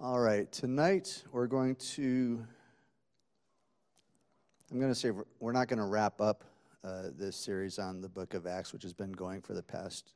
All right, tonight I'm going to say we're not going to wrap up this series on the book of Acts, which has been going for the past,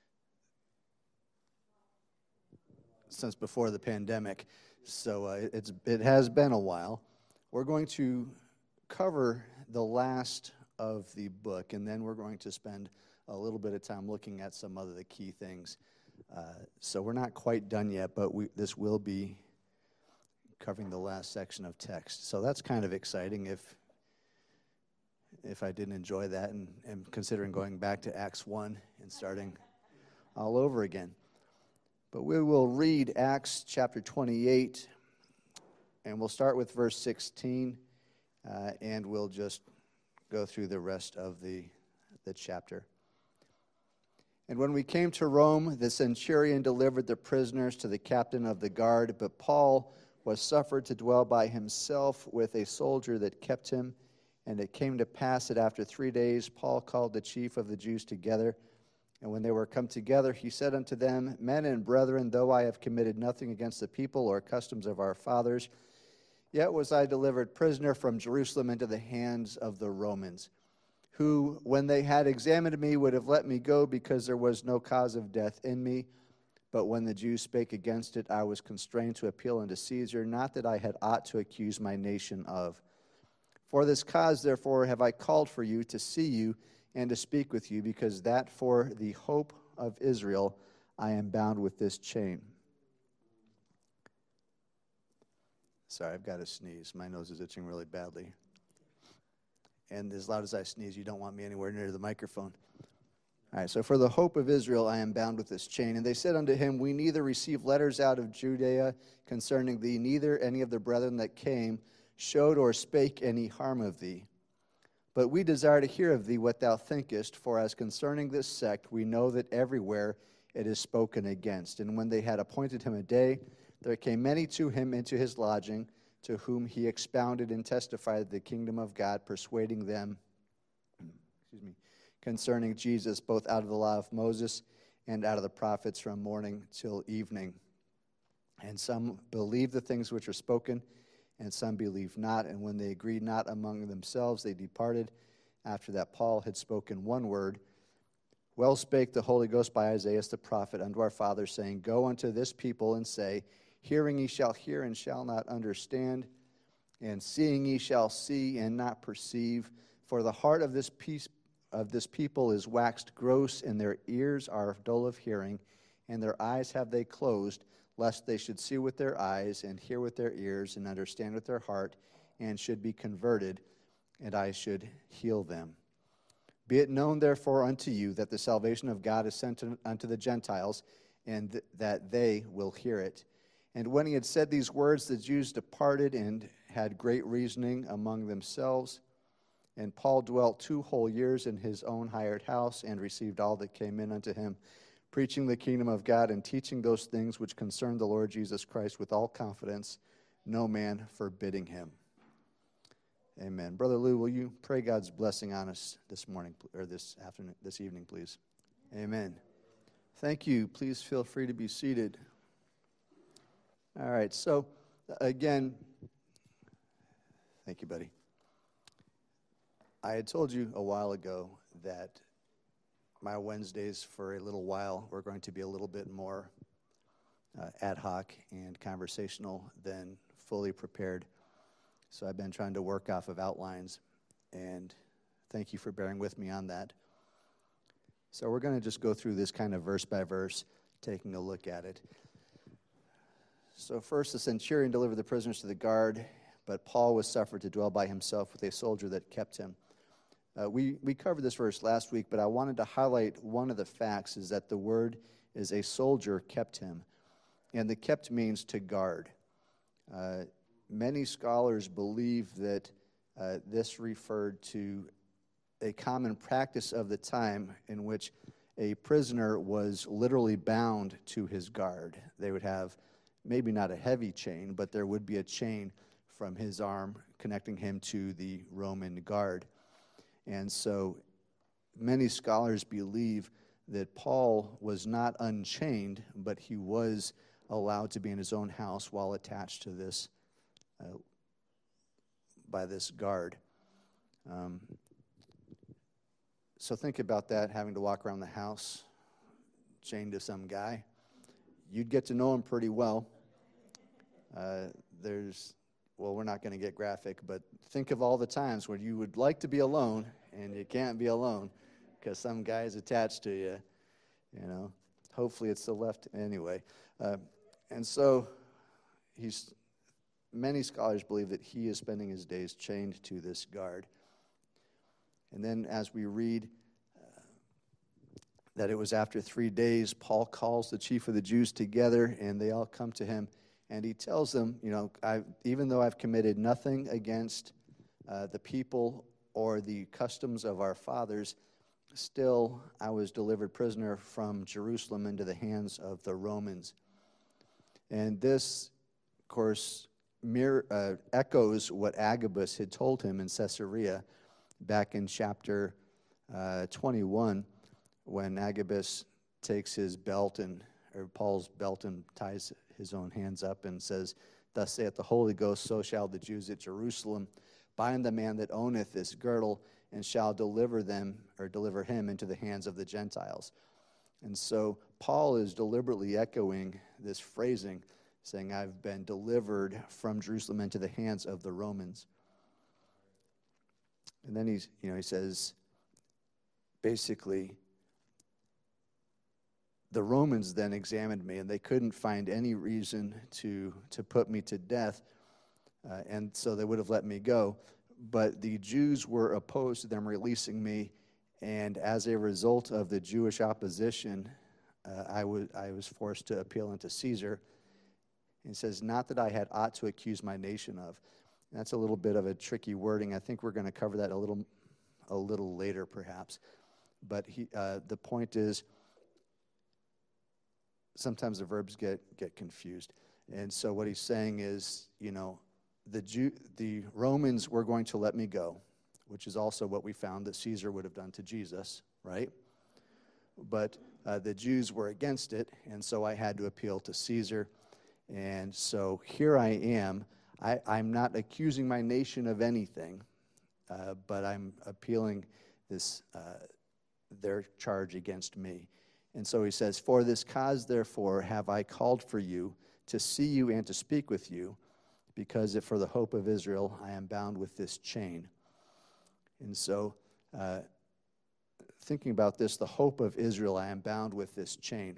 since before the pandemic. So it has been a while. We're going to cover the last of the book, and then we're going to spend a little bit of time looking at some of the key things. So we're not quite done yet, but this will be covering the last section of text. So that's kind of exciting if I didn't enjoy that and am considering going back to Acts 1 and starting all over again. But we will read Acts chapter 28, and we'll start with verse 16, and we'll just go through the rest of the chapter. And when we came to Rome, the centurion delivered the prisoners to the captain of the guard, but Paul was suffered to dwell by himself with a soldier that kept him. And it came to pass that after 3 days Paul called the chief of the Jews together. And when they were come together, he said unto them, Men and brethren, though I have committed nothing against the people or customs of our fathers, yet was I delivered prisoner from Jerusalem into the hands of the Romans, who, when they had examined me, would have let me go, because there was no cause of death in me. But when the Jews spake against it, I was constrained to appeal unto Caesar, not that I had aught to accuse my nation of. For this cause, therefore, have I called for you, to see you and to speak with you, because that for the hope of Israel I am bound with this chain. Sorry, I've got to sneeze. My nose is itching really badly. And as loud as I sneeze, you don't want me anywhere near the microphone. All right, so for the hope of Israel I am bound with this chain. And they said unto him, We neither receive letters out of Judea concerning thee, neither any of the brethren that came showed or spake any harm of thee. But we desire to hear of thee what thou thinkest, for as concerning this sect we know that everywhere it is spoken against. And when they had appointed him a day, there came many to him into his lodging, to whom he expounded and testified the kingdom of God, persuading them concerning Jesus, both out of the law of Moses and out of the prophets, from morning till evening. And some believed the things which are spoken, and some believed not. And when they agreed not among themselves, they departed, after that Paul had spoken one word. Well spake the Holy Ghost by Isaiah the prophet unto our fathers, saying, Go unto this people and say, Hearing ye shall hear and shall not understand, and seeing ye shall see and not perceive. For the heart of this people is waxed gross, and their ears are dull of hearing, and their eyes have they closed, lest they should see with their eyes, and hear with their ears, and understand with their heart, and should be converted, and I should heal them. Be it known therefore unto you that the salvation of God is sent unto the Gentiles, and that they will hear it. And when he had said these words, the Jews departed and had great reasoning among themselves. And Paul dwelt 2 whole years in his own hired house, and received all that came in unto him, preaching the kingdom of God, and teaching those things which concern the Lord Jesus Christ with all confidence, no man forbidding him. Amen. Brother Lou, will you pray God's blessing on us this morning, or this evening, please? Amen. Thank you. Please feel free to be seated. All right, so again, thank you, buddy. I had told you a while ago that my Wednesdays for a little while were going to be a little bit more ad hoc and conversational than fully prepared. So I've been trying to work off of outlines, and thank you for bearing with me on that. So we're going to just go through this kind of verse by verse, taking a look at it. So first, the centurion delivered the prisoners to the guard, but Paul was suffered to dwell by himself with a soldier that kept him. We covered this verse last week, but I wanted to highlight one of the facts is that the word is a soldier kept him, and the kept means to guard. Many scholars believe that this referred to a common practice of the time in which a prisoner was literally bound to his guard. They would have maybe not a heavy chain, but there would be a chain from his arm connecting him to the Roman guard. And so many scholars believe that Paul was not unchained, but he was allowed to be in his own house while attached to this by this guard. So think about that, having to walk around the house chained to some guy. You'd get to know him pretty well. We're not going to get graphic, but think of all the times when you would like to be alone and you can't be alone because some guy is attached to you. You know, hopefully it's the left anyway. And so many scholars believe that he is spending his days chained to this guard. And then as we read that it was after 3 days, Paul calls the chief of the Jews together, and they all come to him, and he tells them, you know, even though I've committed nothing against the people or the customs of our fathers, still I was delivered prisoner from Jerusalem into the hands of the Romans. And this, of course, echoes what Agabus had told him in Caesarea back in chapter 21, when Agabus takes his belt or Paul's belt and ties his own hands up and says, "Thus saith the Holy Ghost, so shall the Jews at Jerusalem bind the man that owneth this girdle, and shall deliver him into the hands of the Gentiles." And so Paul is deliberately echoing this phrasing, saying, I've been delivered from Jerusalem into the hands of the Romans. And then he says, basically, the Romans then examined me, and they couldn't find any reason to put me to death, and so they would have let me go. But the Jews were opposed to them releasing me, and as a result of the Jewish opposition, I was forced to appeal unto Caesar. And he says, not that I had aught to accuse my nation of. And that's a little bit of a tricky wording. I think we're going to cover that a little later, perhaps. But the point is, sometimes the verbs get confused. And so what he's saying is, the Romans were going to let me go, which is also what we found that Caesar would have done to Jesus, right? But the Jews were against it, and so I had to appeal to Caesar. And so here I am. I'm not accusing my nation of anything, but I'm appealing their charge against me. And so he says, for this cause, therefore, have I called for you, to see you and to speak with you, because if for the hope of Israel I am bound with this chain. And so, thinking about this, the hope of Israel, I am bound with this chain.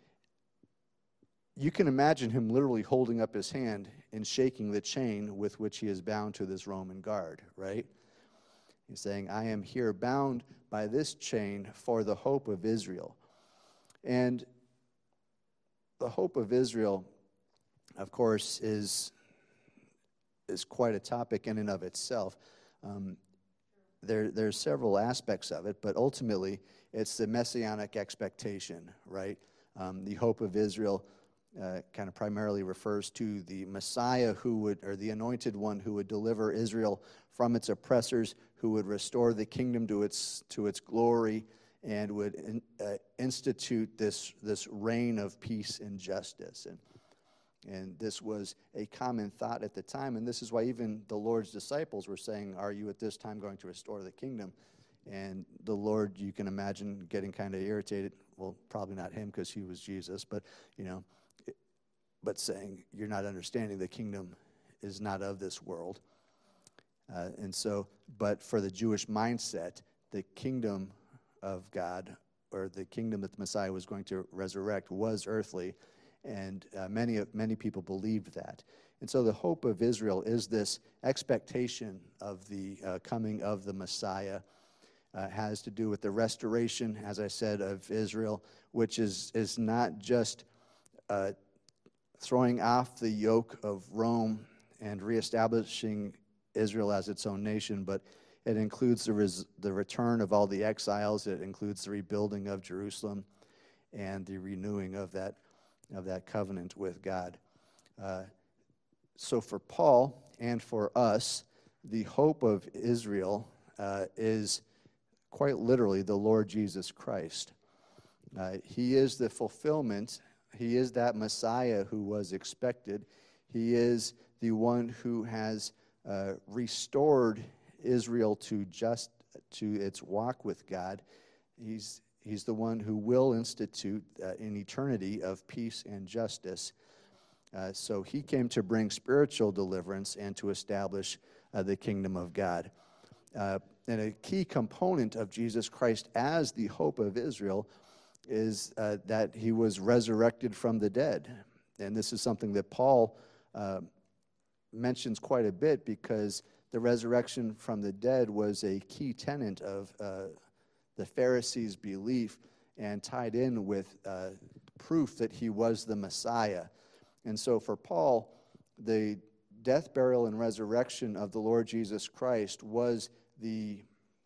You can imagine him literally holding up his hand and shaking the chain with which he is bound to this Roman guard, right? He's saying, I am here bound by this chain for the hope of Israel. And the hope of Israel, of course, is quite a topic in and of itself. There's several aspects of it, but ultimately it's the messianic expectation, right? The hope of Israel kind of primarily refers to the Messiah or the anointed one who would deliver Israel from its oppressors, who would restore the kingdom to its glory, and would institute this reign of peace and justice. And this was a common thought at the time, and this is why even the Lord's disciples were saying, are you at this time going to restore the kingdom? And the Lord, you can imagine, getting kind of irritated. Well, probably not him because he was Jesus, but but saying, you're not understanding, the kingdom is not of this world. And so, but for the Jewish mindset, the kingdom of God, or the kingdom that the Messiah was going to resurrect, was earthly, and many people believed that. And so the hope of Israel is this expectation of the coming of the Messiah. Has to do with the restoration, as I said, of Israel, which is not just throwing off the yoke of Rome and reestablishing Israel as its own nation, but it includes the return of all the exiles. It includes the rebuilding of Jerusalem and the renewing of that covenant with God. So for Paul and for us, the hope of Israel is quite literally the Lord Jesus Christ. He is the fulfillment He is that Messiah who was expected. He is the one who has restored Israel to its walk with God. He's the one who will institute an eternity of peace and justice. So he came to bring spiritual deliverance and to establish the kingdom of God. And a key component of Jesus Christ as the hope of Israel is that he was resurrected from the dead. And this is something that Paul mentions quite a bit, because the resurrection from the dead was a key tenet of the Pharisees' belief and tied in with proof that he was the Messiah. And so for Paul, the death, burial, and resurrection of the Lord Jesus Christ was the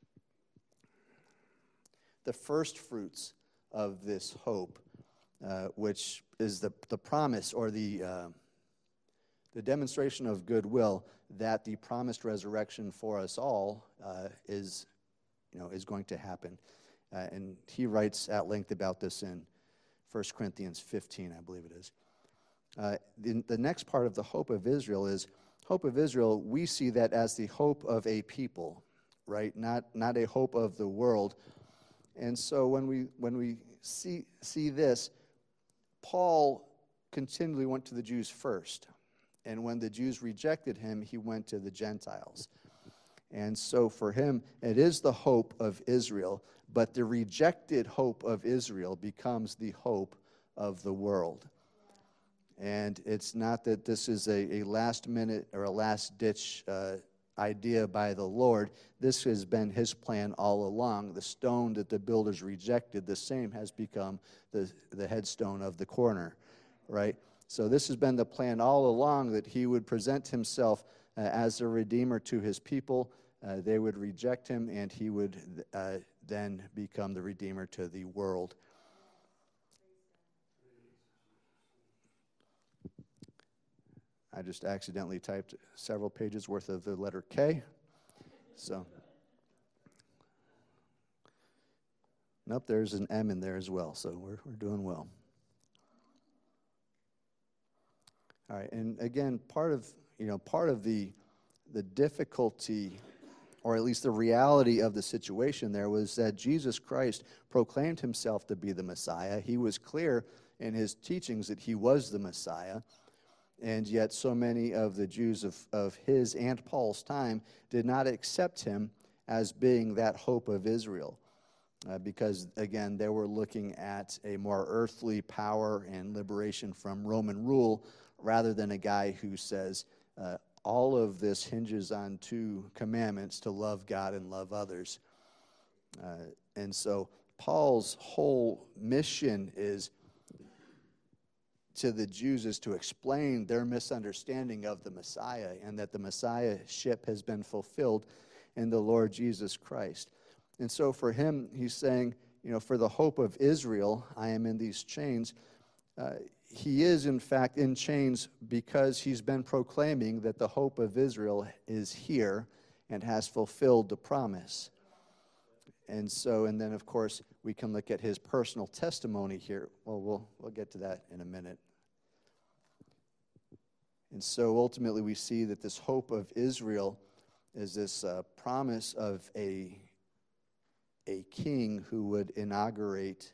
first fruits of this hope, which is the promise or the demonstration of goodwill that the promised resurrection for us all is going to happen. And he writes at length about this in 1 Corinthians 15, I believe it is. The next part of the hope of Israel is, hope of Israel, we see that as the hope of a people, right? Not a hope of the world. And so when we see this, Paul continually went to the Jews first. And when the Jews rejected him, he went to the Gentiles. And so for him, it is the hope of Israel, but the rejected hope of Israel becomes the hope of the world. And it's not that this is a last-minute or a last-ditch idea by the Lord. This has been his plan all along. The stone that the builders rejected, the same has become the headstone of the corner, right? So this has been the plan all along, that he would present himself as a redeemer to his people. They would reject him, and he would then become the redeemer to the world. I just accidentally typed several pages worth of the letter K. So, nope, there's an M in there as well, so we're doing well. All right, and again, part of the difficulty, or at least the reality of the situation there, was that Jesus Christ proclaimed himself to be the Messiah. He was clear in his teachings that he was the Messiah. And yet so many of the Jews of his and Paul's time did not accept him as being that hope of Israel. Because, again, they were looking at a more earthly power and liberation from Roman rule, rather than a guy who says, all of this hinges on two commandments: to love God and love others. And so Paul's whole mission is to the Jews is to explain their misunderstanding of the Messiah, and that the Messiahship has been fulfilled in the Lord Jesus Christ. And so for him, he's saying, for the hope of Israel, I am in these chains. He is, in fact, in chains because he's been proclaiming that the hope of Israel is here and has fulfilled the promise. And then, of course, we can look at his personal testimony here. Well, we'll get to that in a minute. And so ultimately we see that this hope of Israel is this promise of a king who would inaugurate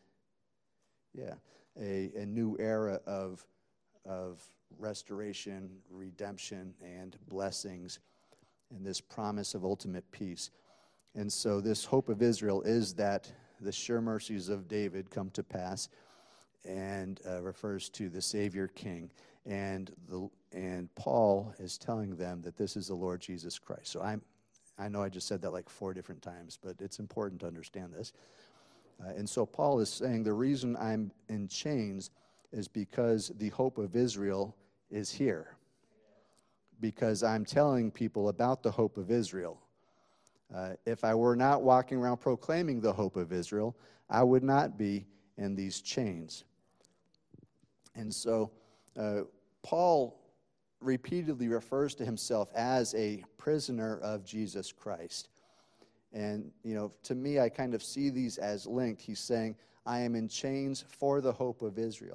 a new era of restoration, redemption, and blessings, and this promise of ultimate peace. And so this hope of Israel is that the sure mercies of David come to pass, and refers to the Savior King. And Paul is telling them that this is the Lord Jesus Christ. So I know I just said that like 4 different times, but it's important to understand this. And so Paul is saying the reason I'm in chains is because the hope of Israel is here. Because I'm telling people about the hope of Israel. If I were not walking around proclaiming the hope of Israel, I would not be in these chains. And so Paul repeatedly refers to himself as a prisoner of Jesus Christ. And, to me, I kind of see these as linked. He's saying, I am in chains for the hope of Israel.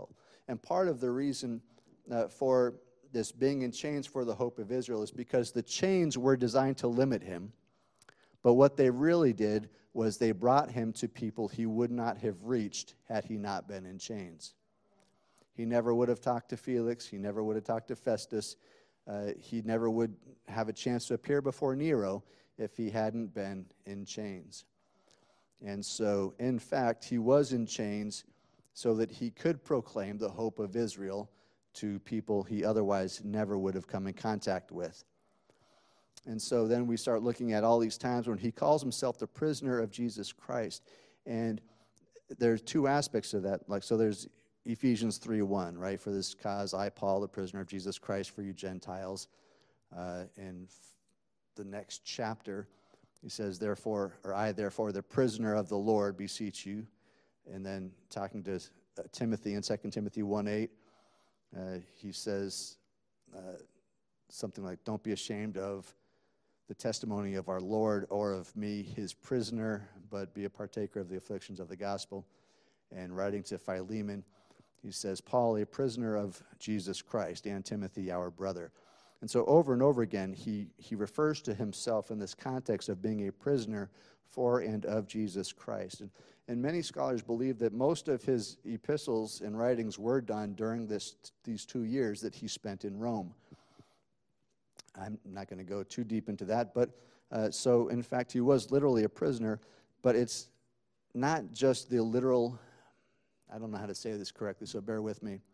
And part of the reason for this being in chains for the hope of Israel is because the chains were designed to limit him. But what they really did was they brought him to people he would not have reached had he not been in chains. He never would have talked to Felix. He never would have talked to Festus. He never would have a chance to appear before Nero if he hadn't been in chains. And so, in fact, he was in chains so that he could proclaim the hope of Israel to people he otherwise never would have come in contact with. And so then we start looking at all these times when he calls himself the prisoner of Jesus Christ. And there's two aspects of that. So there's Ephesians 3:1, right? For this cause, I, Paul, the prisoner of Jesus Christ, for you Gentiles. In the next chapter, he says, I, therefore, the prisoner of the Lord, beseech you. And then talking to Timothy in 2 Timothy 1:8, he says something like, don't be ashamed of the testimony of our Lord or of me, his prisoner, but be a partaker of the afflictions of the gospel. And writing to Philemon, he says, Paul, a prisoner of Jesus Christ, and Timothy, our brother. And so over and over again, he refers to himself in this context of being a prisoner for and of Jesus Christ. And many scholars believe that most of his epistles and writings were done during these 2 years that he spent in Rome. I'm not going to go too deep into that, but so in fact he was literally a prisoner, but it's not just the literal, I don't know how to say this correctly, so bear with me.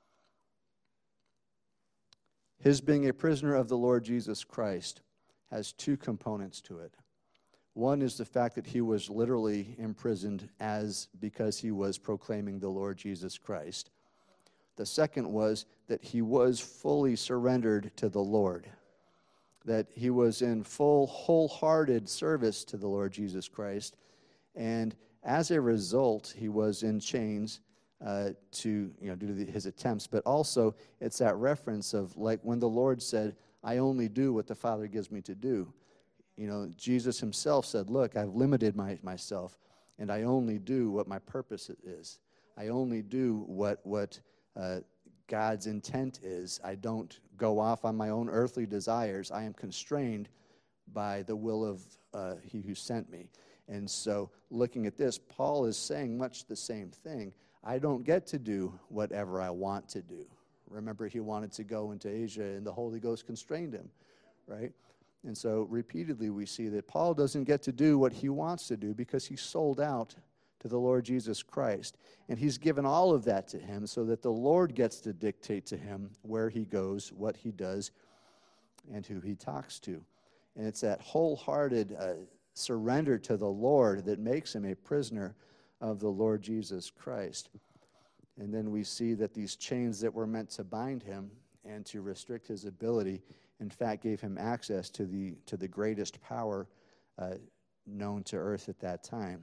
His being a prisoner of the Lord Jesus Christ has two components to it. One is the fact that he was literally imprisoned because he was proclaiming the Lord Jesus Christ. The second was that he was fully surrendered to the Lord, that he was in full, wholehearted service to the Lord Jesus Christ, and as a result, he was in chains due to his attempts. But also, it's that reference of like when the Lord said, "I only do what the Father gives me to do." Jesus himself said, "Look, I've limited myself, and I only do what my purpose is. I only do what God's intent is. I don't go off on my own earthly desires. I am constrained by the will of he who sent me." And so looking at this, Paul is saying much the same thing. I don't get to do whatever I want to do. Remember, he wanted to go into Asia, and the Holy Ghost constrained him, right? And so repeatedly we see that Paul doesn't get to do what he wants to do because he's sold out to the Lord Jesus Christ. And he's given all of that to him so that the Lord gets to dictate to him where he goes, what he does, and who he talks to. And it's that wholehearted surrender to the Lord that makes him a prisoner of the Lord Jesus Christ. And then we see that these chains that were meant to bind him and to restrict his ability, in fact, gave him access to the greatest power known to earth at that time.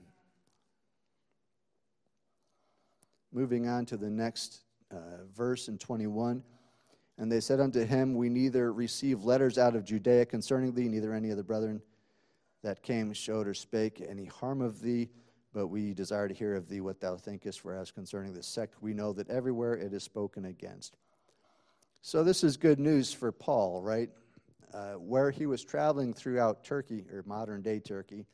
Moving on to the next verse in 21. And they said unto him, we neither receive letters out of Judea concerning thee, neither any of the brethren that came showed or spake any harm of thee, but we desire to hear of thee what thou thinkest, for as concerning this sect we know that everywhere it is spoken against. So this is good news for Paul, right? Where he was traveling throughout Turkey, or modern-day Turkey,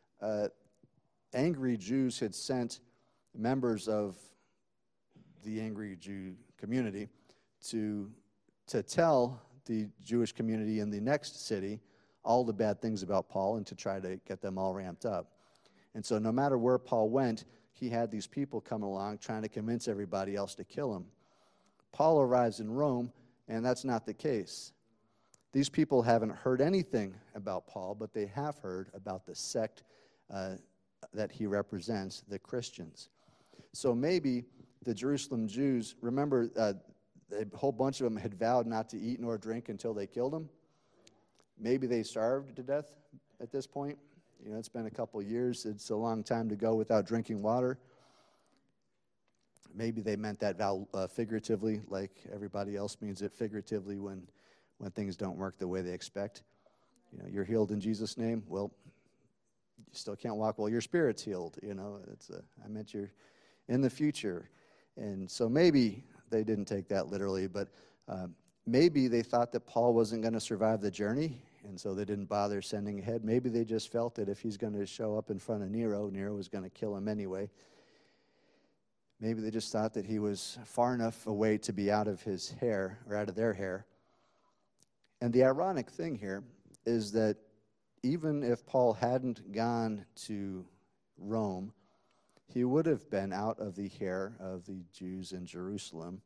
angry Jews had sent members of the angry Jew community to tell the Jewish community in the next city all the bad things about Paul and to try to get them all ramped up. And so no matter where Paul went, he had these people come along trying to convince everybody else to kill him. Paul arrives in Rome, and that's not the case. These people haven't heard anything about Paul, but they have heard about the sect that he represents, the Christians. So maybe the Jerusalem Jews, remember a whole bunch of them had vowed not to eat nor drink until they killed him. Maybe they starved to death at this point. It's been a couple of years. It's a long time to go without drinking water. Maybe they meant that vow figuratively, like everybody else means it figuratively when things don't work the way they expect. You're healed in Jesus' name. Well, you still can't walk while your spirit's healed. I meant you're in the future. And so maybe they didn't take that literally, but maybe they thought that Paul wasn't going to survive the journey, and so they didn't bother sending ahead. Maybe they just felt that if he's going to show up in front of Nero, Nero was going to kill him anyway. Maybe they just thought that he was far enough away to be out of his hair, or out of their hair. And the ironic thing here is that even if Paul hadn't gone to Rome, he would have been out of the hair of the Jews in Jerusalem,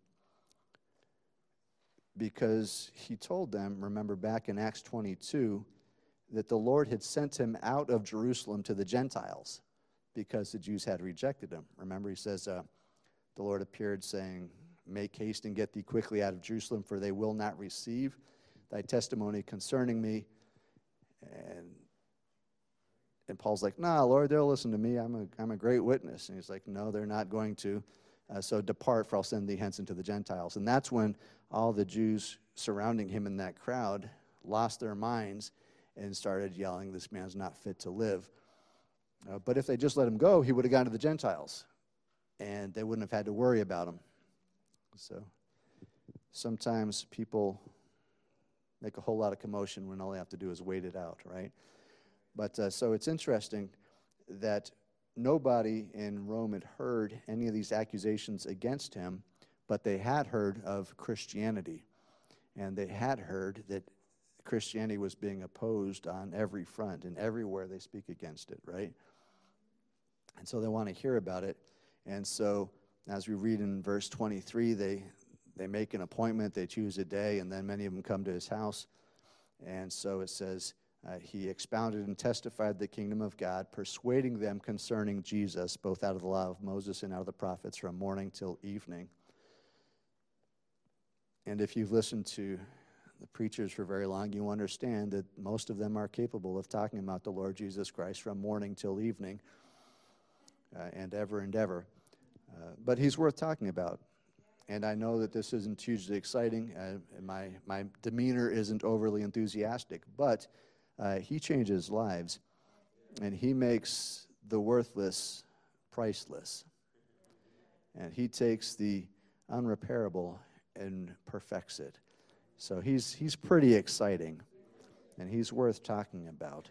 because he told them, remember back in Acts 22, that the Lord had sent him out of Jerusalem to the Gentiles because the Jews had rejected him. Remember, he says, the Lord appeared saying, make haste and get thee quickly out of Jerusalem, for they will not receive thy testimony concerning me. And Paul's like, nah, Lord, they'll listen to me. I'm a great witness. And he's like, no, they're not going to. So depart, for I'll send thee hence into the Gentiles. And that's when all the Jews surrounding him in that crowd lost their minds and started yelling, this man's not fit to live. But if they just let him go, he would have gone to the Gentiles, and they wouldn't have had to worry about him. So sometimes people make a whole lot of commotion when all they have to do is wait it out, right? But so it's interesting that nobody in Rome had heard any of these accusations against him, but they had heard of Christianity. And they had heard that Christianity was being opposed on every front, and everywhere they speak against it, right? And so they want to hear about it. And so as we read in verse 23, they make an appointment, they choose a day, and then many of them come to his house. And so it says, he expounded and testified the kingdom of God, persuading them concerning Jesus, both out of the law of Moses and out of the prophets, from morning till evening. And if you've listened to the preachers for very long, you understand that most of them are capable of talking about the Lord Jesus Christ from morning till evening, and ever. But he's worth talking about. And I know that this isn't hugely exciting. My demeanor isn't overly enthusiastic, but he changes lives, and he makes the worthless priceless. And he takes the unrepairable and perfects it. So he's pretty exciting, and he's worth talking about.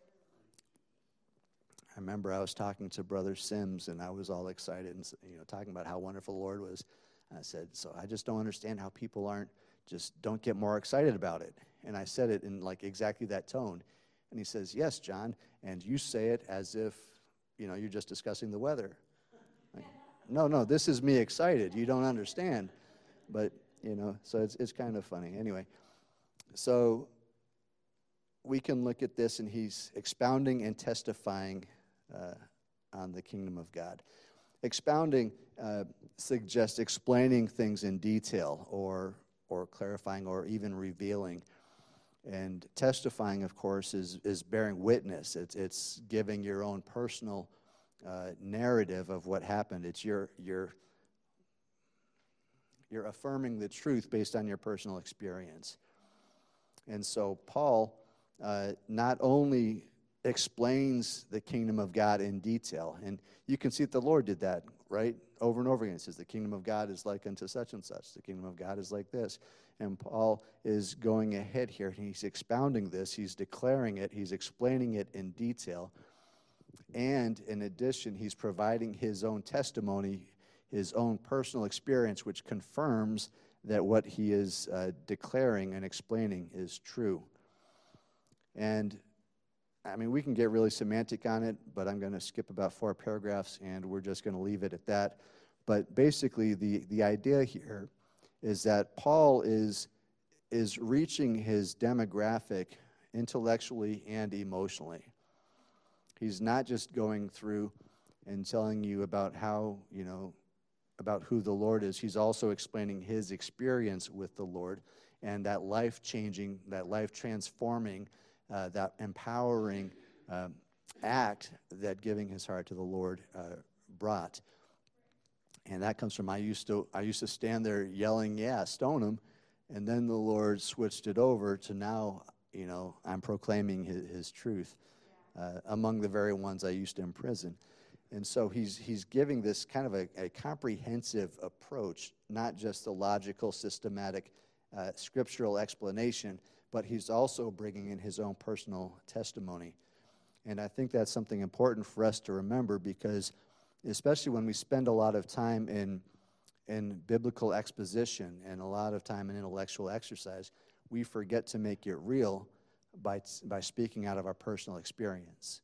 I remember I was talking to Brother Sims, and I was all excited and talking about how wonderful the Lord was. I said, so I just don't understand how people don't get more excited about it. And I said it in like exactly that tone. And he says, yes, John, and you say it as if, you're just discussing the weather. Like, no, this is me excited. You don't understand. But, so it's kind of funny. Anyway, so we can look at this, and he's expounding and testifying on the kingdom of God. Expounding suggests explaining things in detail, or clarifying, or even revealing. And testifying, of course, is bearing witness. It's giving your own personal narrative of what happened. It's you're affirming the truth based on your personal experience. And so Paul not only explains the kingdom of God in detail, and you can see that the Lord did that, right? Over and over again. It says the kingdom of God is like unto such and such. The kingdom of God is like this. And Paul is going ahead here, and he's expounding this. He's declaring it. He's explaining it in detail. And in addition, he's providing his own testimony, his own personal experience, which confirms that what he is declaring and explaining is true. And I mean, we can get really semantic on it, but I'm going to skip about 4 paragraphs, and we're just going to leave it at that. But basically, the idea here is that Paul is reaching his demographic intellectually and emotionally. He's not just going through and telling you about how, about who the Lord is. He's also explaining his experience with the Lord, and that life-changing, that life-transforming, that empowering act that giving his heart to the Lord brought. And that comes from I used to stand there yelling, yeah, stone him, and then the Lord switched it over to now, I'm proclaiming his truth among the very ones I used to imprison. And so he's giving this kind of a comprehensive approach, not just a logical, systematic, scriptural explanation, but he's also bringing in his own personal testimony. And I think that's something important for us to remember, because especially when we spend a lot of time in biblical exposition and a lot of time in intellectual exercise, we forget to make it real by speaking out of our personal experience.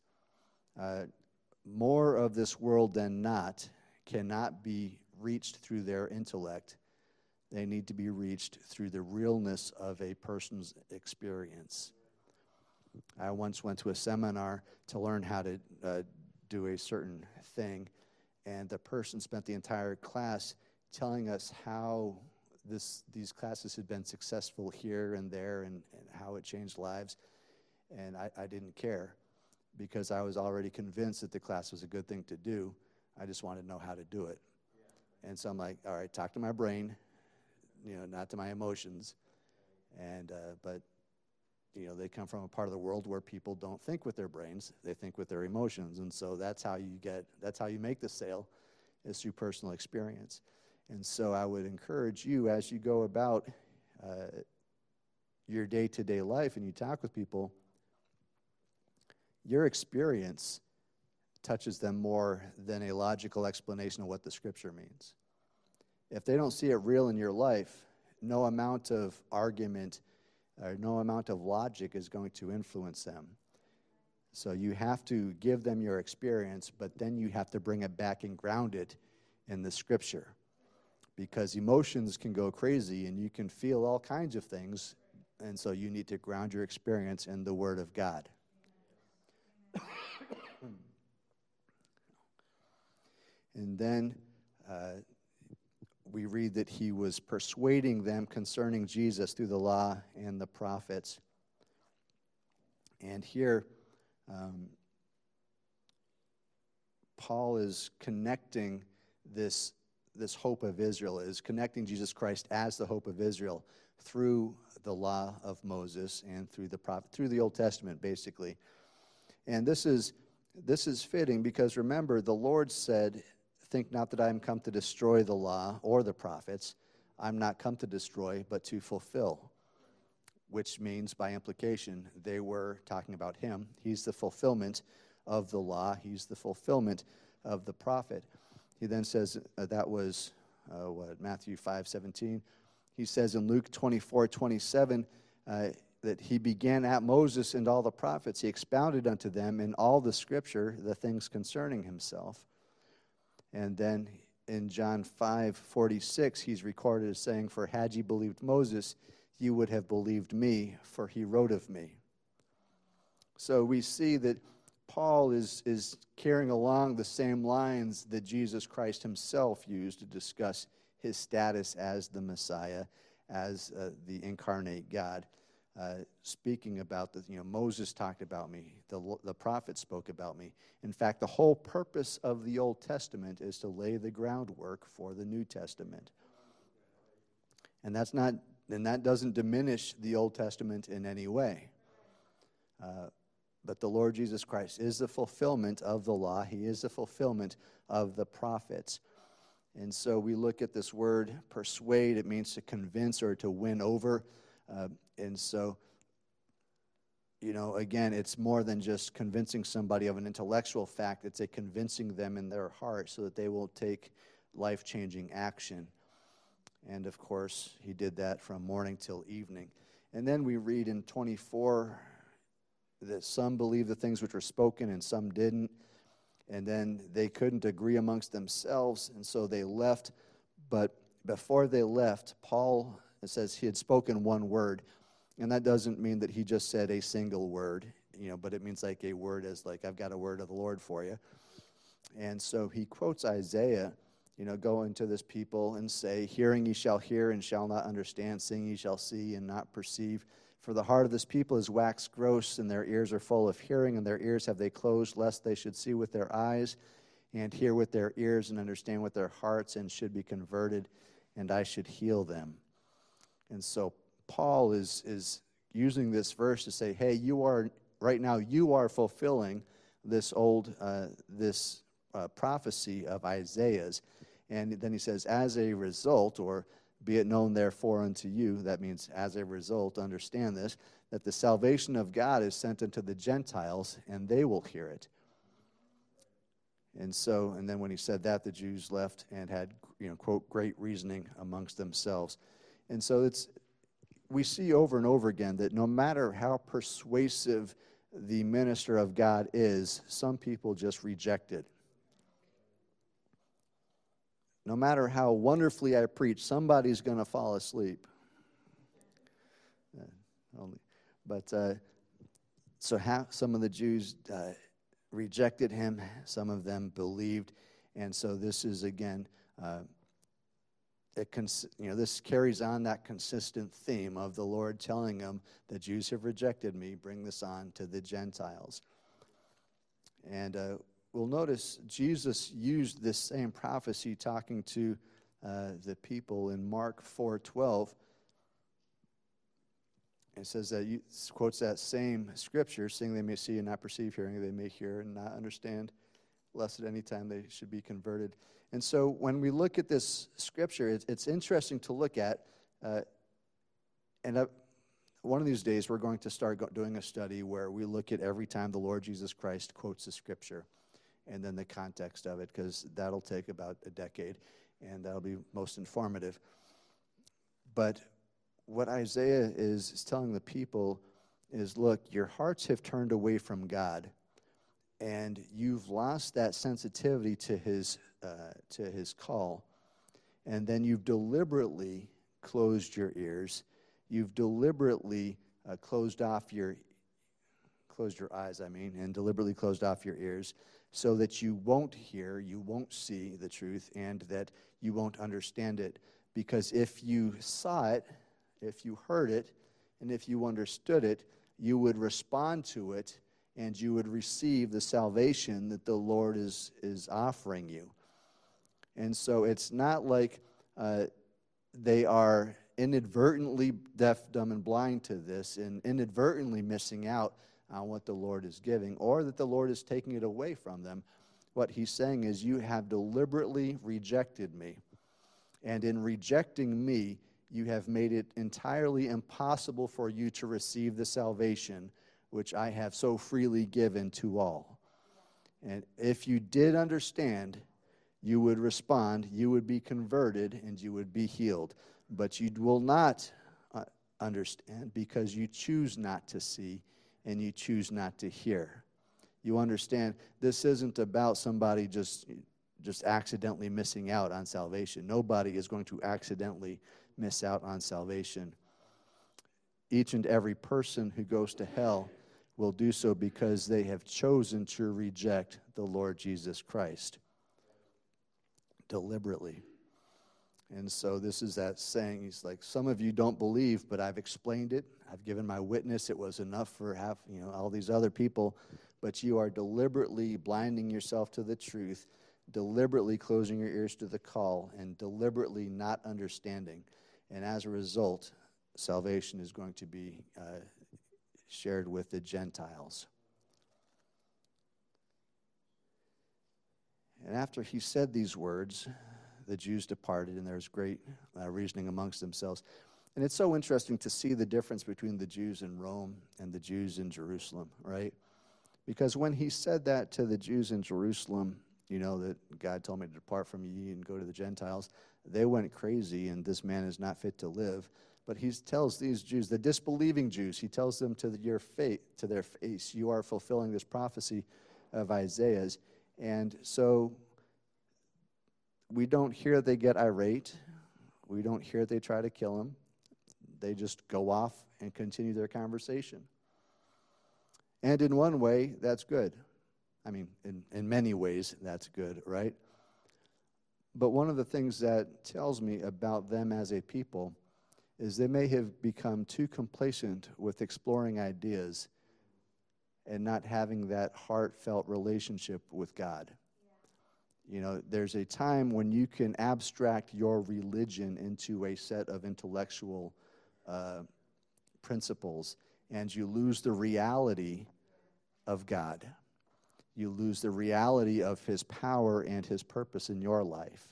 More of this world than not cannot be reached through their intellect. They need to be reached through the realness of a person's experience. I once went to a seminar to learn how to do a certain thing, and the person spent the entire class telling us how these classes had been successful here and there, and how it changed lives. And I didn't care, because I was already convinced that the class was a good thing to do. I just wanted to know how to do it. And so I'm like, all right, talk to my brain, not to my emotions. And but they come from a part of the world where people don't think with their brains; they think with their emotions. And so that's how you make the sale, is through personal experience. And so I would encourage you, as you go about your day-to-day life and you talk with people, your experience touches them more than a logical explanation of what the Scripture means. If they don't see it real in your life, no amount of argument or no amount of logic is going to influence them. So you have to give them your experience, but then you have to bring it back and ground it in the Scripture. Because emotions can go crazy and you can feel all kinds of things, and so you need to ground your experience in the Word of God. And then we read that he was persuading them concerning Jesus through the law and the prophets. And here, Paul is connecting this hope of Israel, is connecting Jesus Christ as the hope of Israel through the law of Moses and through the prophet, through the Old Testament, basically. And this is fitting, because remember, the Lord said, "Think not that I am come to destroy the law or the prophets. I'm not come to destroy, but to fulfill," which means, by implication, they were talking about him. He's the fulfillment of the law. He's the fulfillment of the prophet. He then says, that was, Matthew 5:17. He says in Luke 24:27, that he began at Moses and all the prophets. He expounded unto them in all the Scripture the things concerning himself. And then in John 5:46, he's recorded as saying, "For had ye believed Moses, ye would have believed me, for he wrote of me." So we see that Paul is carrying along the same lines that Jesus Christ himself used to discuss his status as the Messiah, as the incarnate God. Speaking about Moses talked about me, the prophets spoke about me. In fact, the whole purpose of the Old Testament is to lay the groundwork for the New Testament. And that doesn't diminish the Old Testament in any way. But the Lord Jesus Christ is the fulfillment of the law. He is the fulfillment of the prophets. And so we look at this word persuade. It means to convince or to win over. And so, again, it's more than just convincing somebody of an intellectual fact. It's a convincing them in their heart so that they will take life-changing action. And, of course, he did that from morning till evening. And then we read in 24 that some believed the things which were spoken and some didn't. And then they couldn't agree amongst themselves, and so they left. But before they left, Paul, it says he had spoken one word. And that doesn't mean that he just said a single word, but it means like a word as like, I've got a word of the Lord for you. And so he quotes Isaiah, go into this people and say, "Hearing ye shall hear and shall not understand, seeing ye shall see and not perceive. For the heart of this people is waxed gross, and their ears are full of hearing, and their ears have they closed, lest they should see with their eyes, and hear with their ears, and understand with their hearts, and should be converted, and I should heal them." And so Paul is using this verse to say, hey, you are fulfilling this prophecy of Isaiah's. And then he says, as a result, or be it known therefore unto you, that means as a result, understand this, that the salvation of God is sent unto the Gentiles, and they will hear it. And then when he said that, the Jews left and had, quote, great reasoning amongst themselves. And so we see over and over again that no matter how persuasive the minister of God is, some people just reject it. No matter how wonderfully I preach, somebody's going to fall asleep. Some of the Jews rejected him. Some of them believed. And so this is, again, this carries on that consistent theme of the Lord telling them, the Jews have rejected me, bring this on to the Gentiles. And we'll notice Jesus used this same prophecy talking to the people in Mark 4:12. It says that he quotes that same scripture, seeing they may see and not perceive, hearing they may hear and not understand, lest at any time they should be converted. And so when we look at this scripture, it's interesting to look at. One of these days we're going to start doing a study where we look at every time the Lord Jesus Christ quotes the scripture and then the context of it, because that'll take about a decade, and that'll be most informative. But what Isaiah is telling the people is, look, your hearts have turned away from God, and you've lost that sensitivity to his call, and then you've deliberately closed your ears. You've deliberately closed your eyes, and deliberately closed off your ears, so that you won't hear, you won't see the truth, and that you won't understand it. Because if you saw it, if you heard it, and if you understood it, you would respond to it, and you would receive the salvation that the Lord is offering you. And so it's not like they are inadvertently deaf, dumb, and blind to this, and inadvertently missing out on what the Lord is giving, or that the Lord is taking it away from them. What he's saying is, you have deliberately rejected me. And in rejecting me, you have made it entirely impossible for you to receive the salvation which I have so freely given to all. And if you did understand, you would respond, you would be converted, and you would be healed. But you will not understand, because you choose not to see and you choose not to hear. You understand, this isn't about somebody just accidentally missing out on salvation. Nobody is going to accidentally miss out on salvation. Each and every person who goes to hell will do so because they have chosen to reject the Lord Jesus Christ deliberately. And so this is that saying, he's like, some of you don't believe, but I've explained it. I've given my witness. It was enough for all these other people. But you are deliberately blinding yourself to the truth, deliberately closing your ears to the call, and deliberately not understanding. And as a result, salvation is going to be shared with the Gentiles. And after he said these words, the Jews departed, and there was great reasoning amongst themselves. And it's so interesting to see the difference between the Jews in Rome and the Jews in Jerusalem, right? Because when he said that to the Jews in Jerusalem, that God told me to depart from ye and go to the Gentiles, they went crazy, and this man is not fit to live. But he tells these Jews, the disbelieving Jews, he tells them to their face, you are fulfilling this prophecy of Isaiah's. And so we don't hear they get irate. We don't hear they try to kill him. They just go off and continue their conversation. And in one way, that's good. In many ways, that's good, right? But one of the things that tells me about them as a people is they may have become too complacent with exploring ideas and not having that heartfelt relationship with God. There's a time when you can abstract your religion into a set of intellectual principles, and you lose the reality of God. you lose the reality of his power and his purpose in your life.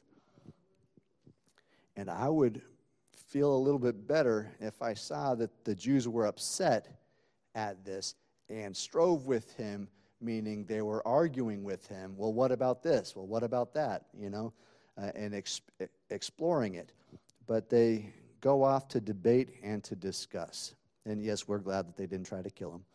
And I would feel a little bit better if I saw that the Jews were upset at this and strove with him, meaning they were arguing with him. Well, what about this? Well, what about that? And exploring it. But they go off to debate and to discuss. And yes, we're glad that they didn't try to kill him.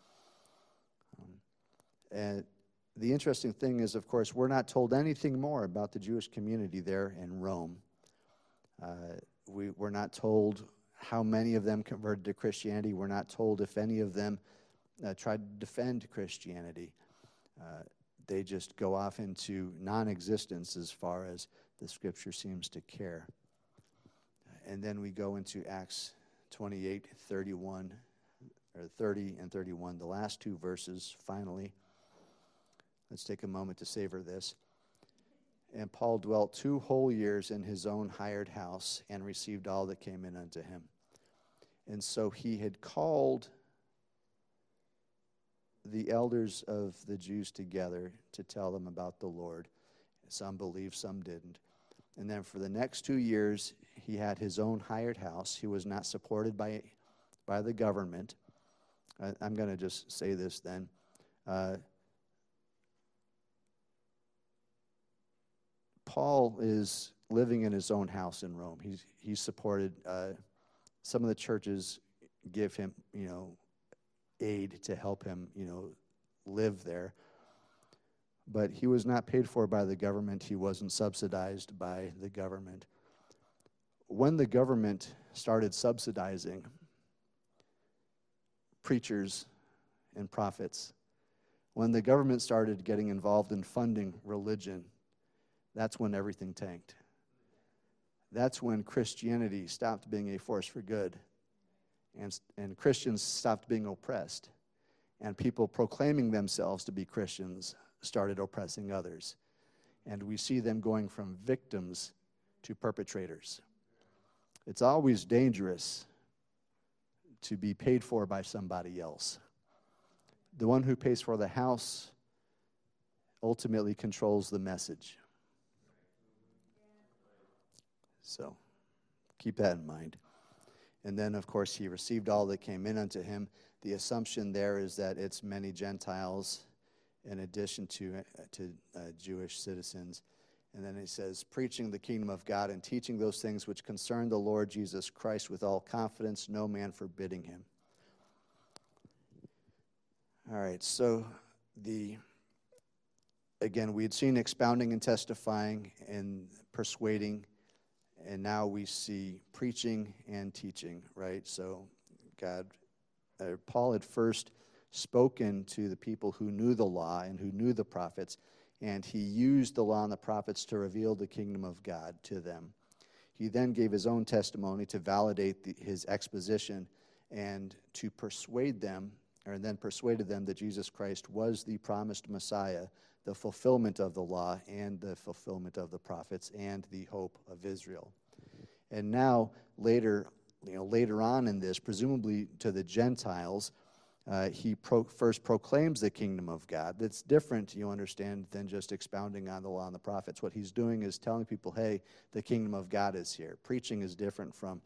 And the interesting thing is, of course, we're not told anything more about the Jewish community there in Rome. We're not told how many of them converted to Christianity. We're not told if any of them tried to defend Christianity. They just go off into non-existence as far as the Scripture seems to care. And then we go into Acts 28, 31, or 30 and 31, the last two verses, finally. Let's take a moment to savor this. And Paul dwelt 2 whole years in his own hired house and received all that came in unto him. And so he had called the elders of the Jews together to tell them about the Lord. Some believed, some didn't. And then for the next 2 years, he had his own hired house. He was not supported by the government. I'm going to just say this then. Paul is living in his own house in Rome. He's supported. Some of the churches give him, aid to help him, live there. But he was not paid for by the government. He wasn't subsidized by the government. When the government started subsidizing preachers and prophets, when the government started getting involved in funding religion, that's when everything tanked. That's when Christianity stopped being a force for good, and Christians stopped being oppressed, and people proclaiming themselves to be Christians started oppressing others. And we see them going from victims to perpetrators. It's always dangerous to be paid for by somebody else. The one who pays for the house ultimately controls the message. So keep that in mind. And then, of course, he received all that came in unto him. The assumption there is that it's many Gentiles in addition to Jewish citizens. And then he says, preaching the kingdom of God and teaching those things which concern the Lord Jesus Christ with all confidence, no man forbidding him. All right, so again, we had seen expounding and testifying and persuading, and now we see preaching and teaching, right? So Paul had first spoken to the people who knew the law and who knew the prophets, and he used the law and the prophets to reveal the kingdom of God to them. He then gave his own testimony to validate his exposition and to persuaded them that Jesus Christ was the promised Messiah, the fulfillment of the law and the fulfillment of the prophets and the hope of Israel. And now, later on in this, presumably to the Gentiles, he first proclaims the kingdom of God. That's different, you understand, than just expounding on the law and the prophets. What he's doing is telling people, hey, the kingdom of God is here. Preaching is different from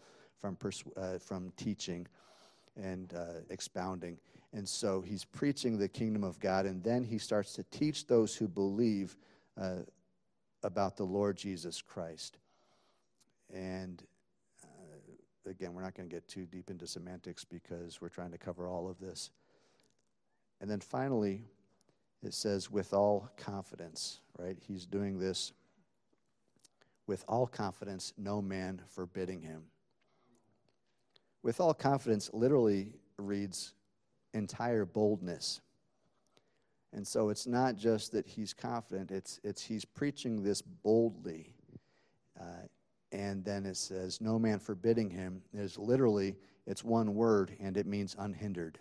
teaching and expounding. And so he's preaching the kingdom of God, and then he starts to teach those who believe about the Lord Jesus Christ. And again, we're not going to get too deep into semantics because we're trying to cover all of this. And then finally, it says, with all confidence, right? He's doing this with all confidence, no man forbidding him. With all confidence literally reads entire boldness. And so it's not just that he's confident, it's he's preaching this boldly. And then it says, no man forbidding him is literally, it's one word, and it means unhindered.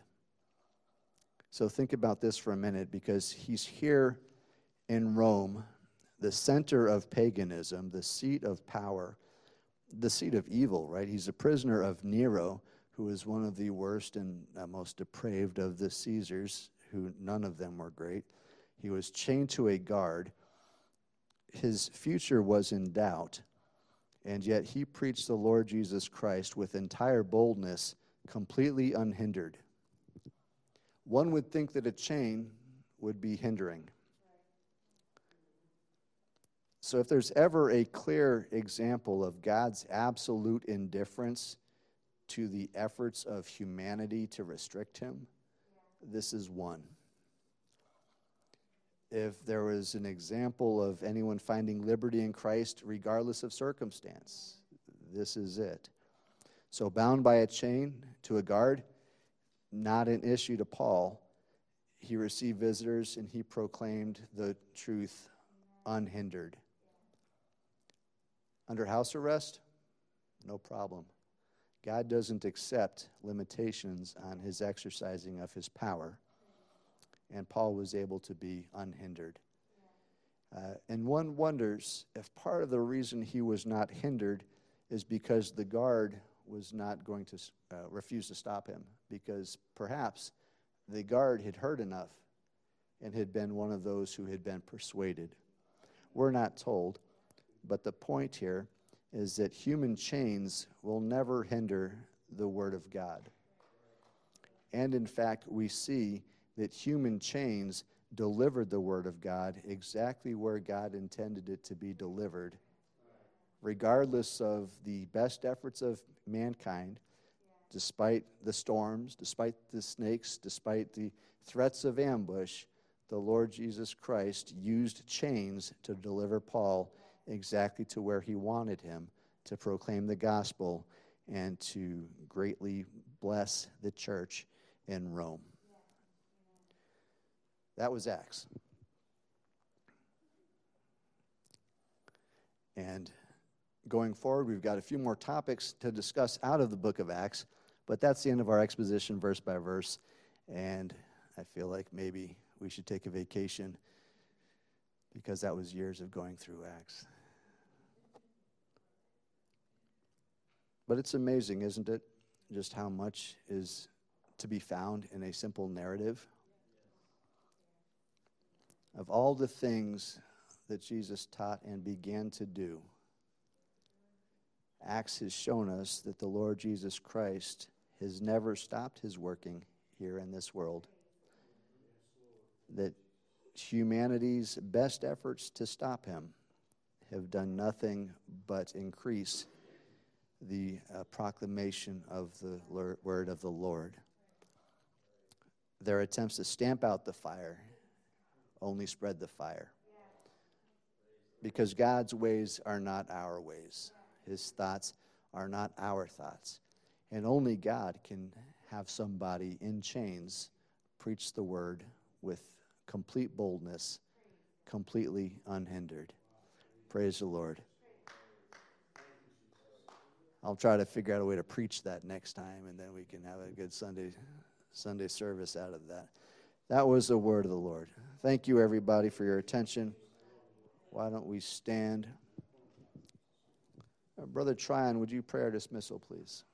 So think about this for a minute, because he's here in Rome, the center of paganism, the seat of power, the seat of evil, right? He's a prisoner of Nero, who is one of the worst and most depraved of the Caesars, who none of them were great. He was chained to a guard. His future was in doubt, and yet he preached the Lord Jesus Christ with entire boldness, completely unhindered. One would think that a chain would be hindering. So if there's ever a clear example of God's absolute indifference to the efforts of humanity to restrict him, this is one. If there was an example of anyone finding liberty in Christ regardless of circumstance, this is it. So bound by a chain to a guard, not an issue to Paul. He received visitors and he proclaimed the truth unhindered. Under house arrest, no problem. God doesn't accept limitations on his exercising of his power. And Paul was able to be unhindered. And one wonders if part of the reason he was not hindered is because the guard was not going to refuse to stop him, because perhaps the guard had heard enough and had been one of those who had been persuaded. We're not told, but the point here is that human chains will never hinder the Word of God. And in fact, we see that human chains delivered the Word of God exactly where God intended it to be delivered, regardless of the best efforts of mankind, despite the storms, despite the snakes, despite the threats of ambush. The Lord Jesus Christ used chains to deliver Paul exactly to where he wanted him, to proclaim the gospel and to greatly bless the church in Rome. That was Acts. And going forward, we've got a few more topics to discuss out of the book of Acts, but that's the end of our exposition verse by verse, and I feel like maybe we should take a vacation because that was years of going through Acts. But it's amazing, isn't it, just how much is to be found in a simple narrative? Of all the things that Jesus taught and began to do, Acts has shown us that the Lord Jesus Christ has never stopped his working here in this world, that humanity's best efforts to stop him have done nothing but increase the proclamation of the word of the Lord. Their attempts to stamp out the fire only spread the fire, because God's ways are not our ways. His thoughts are not our thoughts. And only God can have somebody in chains preach the word with complete boldness, completely unhindered. Praise the Lord. I'll try to figure out a way to preach that next time, and then we can have a good Sunday service out of that. That was the word of the Lord. Thank you, everybody, for your attention. Why don't we stand? Brother Tryon, would you pray our dismissal, please?